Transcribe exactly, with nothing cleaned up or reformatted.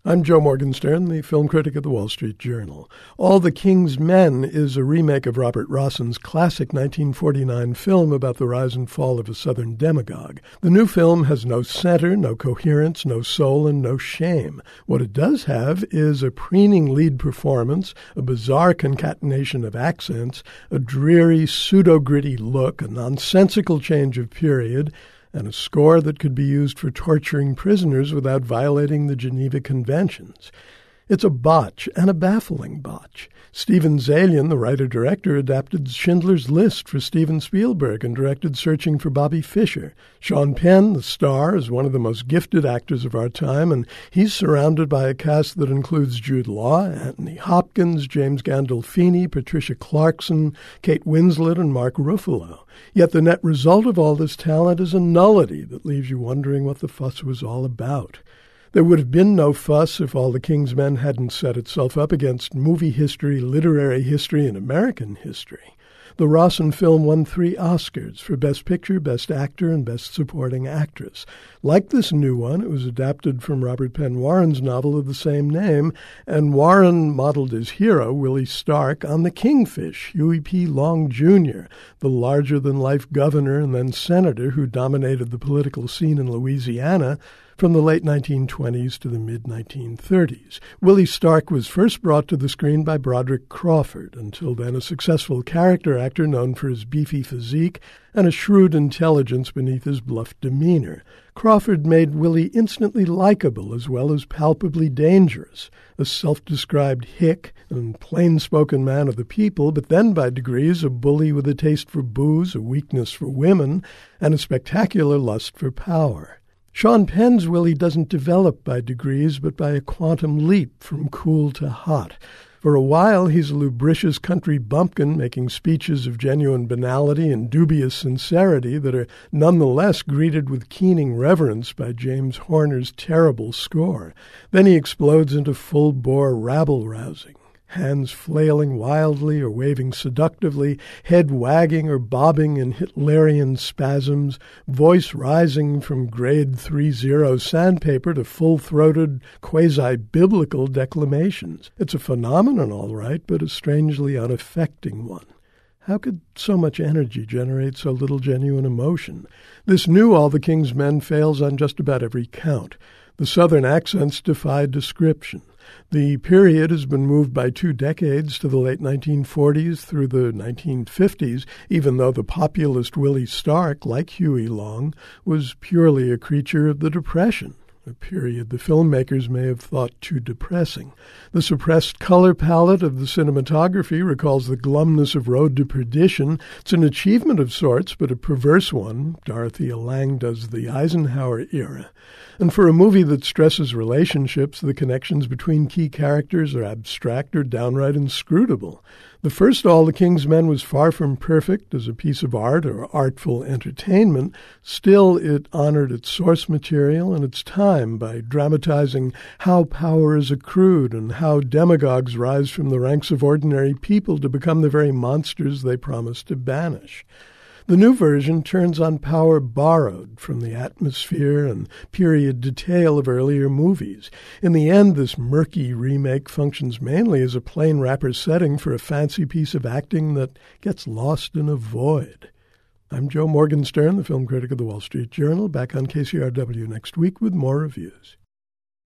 I'm Joe Morgenstern, the film critic of the Wall Street Journal. All the King's Men is a remake of Robert Rossen's classic nineteen forty-nine film about the rise and fall of a Southern demagogue. The new film has no center, no coherence, no soul, and no shame. What it does have is a preening lead performance, a bizarre concatenation of accents, a dreary, pseudo-gritty look, a nonsensical change of period, and a score that could be used for torturing prisoners without violating the Geneva Conventions. It's a botch, and a baffling botch. Steven Zaillian, the writer-director, adapted Schindler's List for Steven Spielberg and directed Searching for Bobby Fischer. Sean Penn, the star, is one of the most gifted actors of our time, and he's surrounded by a cast that includes Jude Law, Anthony Hopkins, James Gandolfini, Patricia Clarkson, Kate Winslet, and Mark Ruffalo. Yet the net result of all this talent is a nullity that leaves you wondering what the fuss was all about. There would have been no fuss if All the King's Men hadn't set itself up against movie history, literary history, and American history. The Rossen film won three Oscars for Best Picture, Best Actor, and Best Supporting Actress. Like this new one, it was adapted from Robert Penn Warren's novel of the same name, and Warren modeled his hero, Willie Stark, on the Kingfish, Huey P. Long Junior, the larger-than-life governor and then senator who dominated the political scene in Louisiana from the late nineteen twenties to the mid nineteen thirties. Willie Stark was first brought to the screen by Broderick Crawford, until then a successful character actor known for his beefy physique and a shrewd intelligence beneath his bluff demeanor. Crawford made Willie instantly likable as well as palpably dangerous, a self-described hick and plain-spoken man of the people, but then by degrees a bully with a taste for booze, a weakness for women, and a spectacular lust for power. Sean Penn's Willie doesn't develop by degrees, but by a quantum leap from cool to hot. For a while, he's a lubricious country bumpkin making speeches of genuine banality and dubious sincerity that are nonetheless greeted with keening reverence by James Horner's terrible score. Then he explodes into full-bore rabble-rousing. Hands flailing wildly or waving seductively, head wagging or bobbing in Hitlerian spasms, voice rising from grade three zero sandpaper to full-throated, quasi-biblical declamations. It's a phenomenon, all right, but a strangely unaffecting one. How could so much energy generate so little genuine emotion? This new All the King's Men fails on just about every count. The Southern accents defy description. The period has been moved by two decades to the late nineteen forties through the nineteen fifties, even though the populist Willie Stark, like Huey Long, was purely a creature of the Depression, a period the filmmakers may have thought too depressing. The suppressed color palette of the cinematography recalls the glumness of Road to Perdition. It's an achievement of sorts, but a perverse one. Dorothea Lange does the Eisenhower era. And for a movie that stresses relationships, the connections between key characters are abstract or downright inscrutable. The first All the King's Men was far from perfect as a piece of art or artful entertainment. Still, it honored its source material and its time by dramatizing how power is accrued and how demagogues rise from the ranks of ordinary people to become the very monsters they promise to banish. The new version turns on power borrowed from the atmosphere and period detail of earlier movies. In the end, this murky remake functions mainly as a plain wrapper setting for a fancy piece of acting that gets lost in a void. I'm Joe Morgenstern, the film critic of the Wall Street Journal, back on K C R W next week with more reviews.